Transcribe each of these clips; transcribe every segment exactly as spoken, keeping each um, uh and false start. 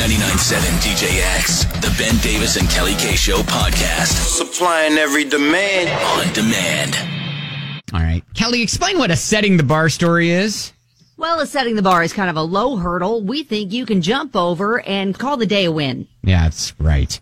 ninety-nine point seven D J X, the Ben Davis and Kelly K Show podcast. Supplying every demand. On demand. All right. Kelly, explain what a setting the bar story is. Well, a setting the bar is kind of a low hurdle we think you can jump over and call the day a win. Yeah, that's right.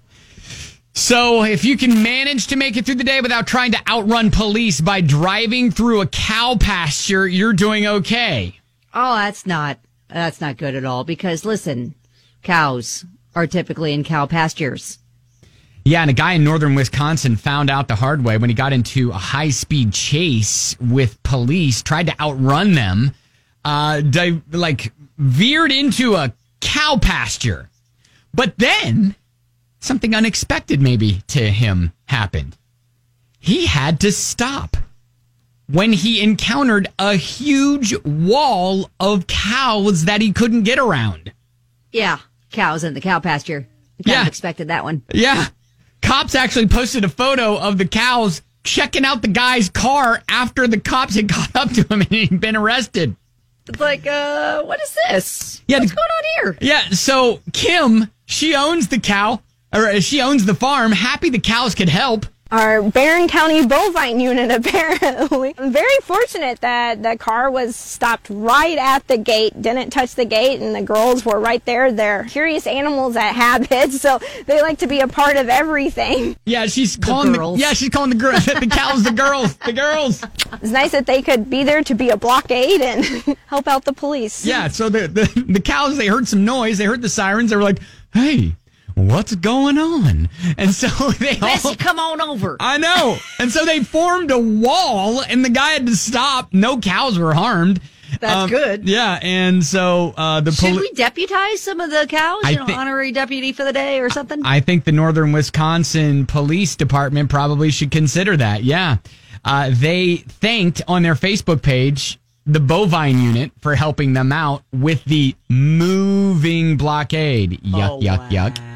So if you can manage to make it through the day without trying to outrun police by driving through a cow pasture, you're doing okay. Oh, that's not, that's not good at all because, listen, cows are typically in cow pastures. Yeah, and a guy in northern Wisconsin found out the hard way when he got into a high-speed chase with police, tried to outrun them, uh, di- like veered into a cow pasture. But then something unexpected maybe to him happened. He had to stop when he encountered a huge wall of cows that he couldn't get around. Yeah, cows in the cow pasture. I kind Yeah. of expected that one. Yeah. Cops actually posted a photo of the cows checking out the guy's car after the cops had caught up to him and he'd been arrested. It's like, uh, what is this? Yeah, What's the- going on here? Yeah, so Kim, she owns the cow, or she owns the farm. Happy the cows could help. Our Barron County bovine unit, apparently. I'm very fortunate that the car was stopped right at the gate, didn't touch the gate, and the girls were right there. They're curious animals at habits, so they like to be a part of everything. Yeah, she's calling the, girls. yeah, she's calling the girls, the cows, the girls, the girls. It's nice that they could be there to be a blockade and help out the police. Yeah, so the, the the cows, they heard some noise, they heard the sirens, they were like, hey, what's going on? And so they all... Bessie, come on over. I know. And so they formed a wall, and the guy had to stop. No cows were harmed. That's good. Yeah, and so uh, the Should police... we deputize some of the cows? I You know, thi- honorary deputy for the day or something? I think the Northern Wisconsin Police Department probably should consider that, yeah. Uh, they thanked on their Facebook page the bovine unit for helping them out with the moving blockade. Yuck, Oh, yuck, yuck. wow.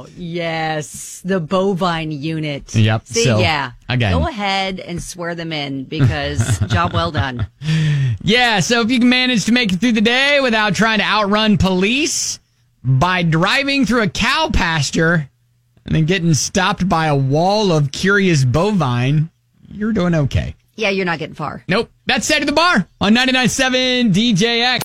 Yes, the bovine unit. Yep, See, so, yeah. again. Go ahead and swear them in because job well done. Yeah, so if you can manage to make it through the day without trying to outrun police by driving through a cow pasture and then getting stopped by a wall of curious bovine, you're doing okay. Yeah, you're not getting far. Nope. That's Set to the Bar on ninety-nine point seven D J X.